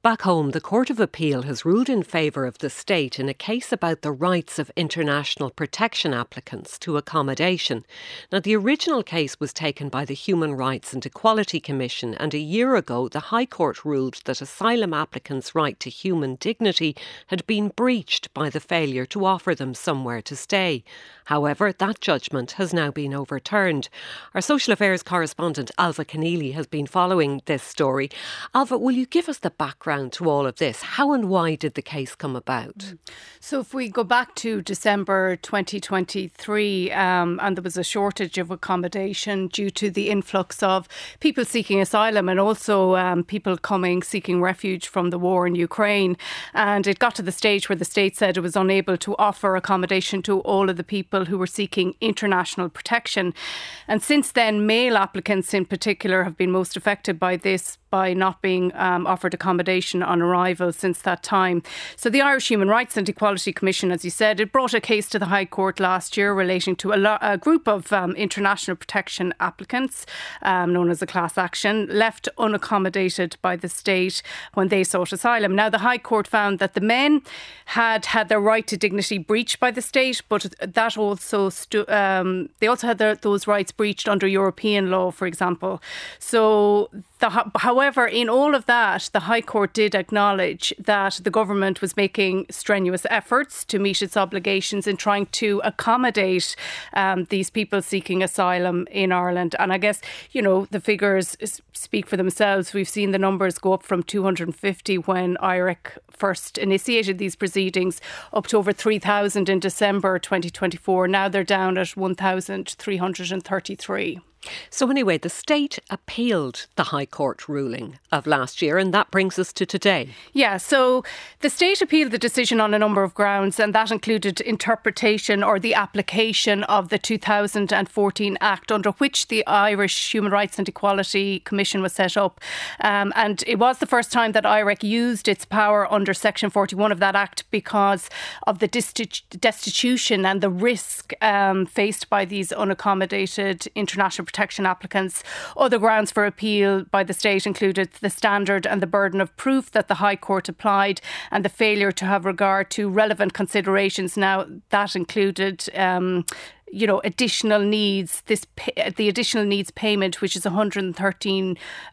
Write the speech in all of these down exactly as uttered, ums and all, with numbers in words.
Back home, the Court of Appeal has ruled in favour of the state in a case about the rights of international protection applicants to accommodation. Now, the original case was taken by the Human Rights and Equality Commission, and a year ago the High Court ruled that asylum applicants' right to human dignity had been breached by the failure to offer them somewhere to stay. However, that judgment has now been overturned. Our social affairs correspondent Ailbhe Conneely has been following this story. Ailbhe, will you give us the background to all of this? How and why did the case come about? So if we go back to December twenty twenty-three, um, and there was a shortage of accommodation due to the influx of people seeking asylum and also um, people coming seeking refuge from the war in Ukraine. And it got to the stage where the state said it was unable to offer accommodation to all of the people who were seeking international protection. And since then, male applicants in particular have been most affected by this, by not being um, offered accommodation on arrival since that time. So the Irish Human Rights and Equality Commission, as you said, it brought a case to the High Court last year relating to a, lo- a group of um, international protection applicants, um, known as a class action, left unaccommodated by the state when they sought asylum. Now, the High Court found that the men had had their right to dignity breached by the state, but that also stu- um, they also had their, those rights breached under European law, for example. So The, however, in all of that, the High Court did acknowledge that the government was making strenuous efforts to meet its obligations in trying to accommodate um, these people seeking asylum in Ireland. And I guess, you know, the figures speak for themselves. We've seen the numbers go up from two hundred fifty when I R E C first initiated these proceedings up to over three thousand in December twenty twenty-four. Now they're down at one thousand three hundred thirty-three. So anyway, the state appealed the High Court ruling of last year, and that brings us to today. Yeah, so the state appealed the decision on a number of grounds, and that included interpretation or the application of the two thousand fourteen Act under which the Irish Human Rights and Equality Commission was set up. Um, and it was the first time that I R E C used its power under Section forty-one of that Act because of the destitu- destitution and the risk um, faced by these unaccommodated international protection applicants. Other grounds for appeal by the state included the standard and the burden of proof that the High Court applied and the failure to have regard to relevant considerations. Now, that included Um, you know, additional needs, this pay, the additional needs payment, which is one hundred thirteen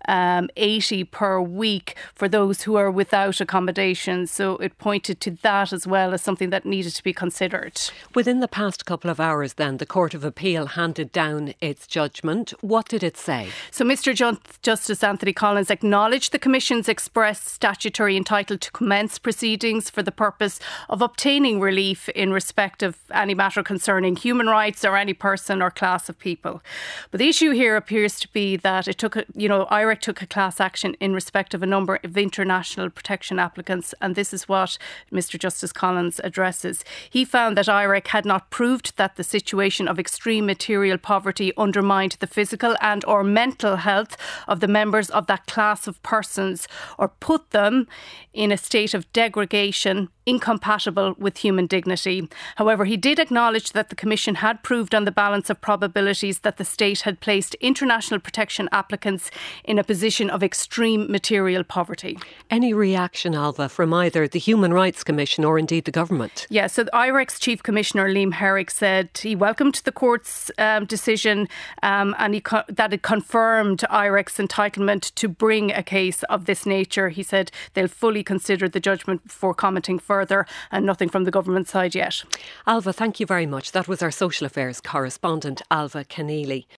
eighty per week for those who are without accommodation. So it pointed to that as well as something that needed to be considered. Within the past couple of hours then, the Court of Appeal handed down its judgment. What did it say? So Mister Ju- Justice Anthony Collins acknowledged the Commission's express statutory entitled to commence proceedings for the purpose of obtaining relief in respect of any matter concerning human rights or any person or class of people. But the issue here appears to be that it took, a, you know, I R E C took a class action in respect of a number of international protection applicants, and this is what Mister Justice Collins addresses. He found that I R E C had not proved that the situation of extreme material poverty undermined the physical and or mental health of the members of that class of persons or put them in a state of degradation incompatible with human dignity. However, he did acknowledge that the Commission had proved on the balance of probabilities that the state had placed international protection applicants in a position of extreme material poverty. Any reaction, Ailbhe, from either the Human Rights Commission or indeed the government? Yeah, so the I R E C's Chief Commissioner Liam Herrick said he welcomed the court's um, decision um, and he co- that it confirmed I R E C's entitlement to bring a case of this nature. He said they'll fully consider the judgment before commenting further, and nothing from the government side yet. Ailbhe, thank you very much. That was our social affairs correspondent, Ailbhe Conneely.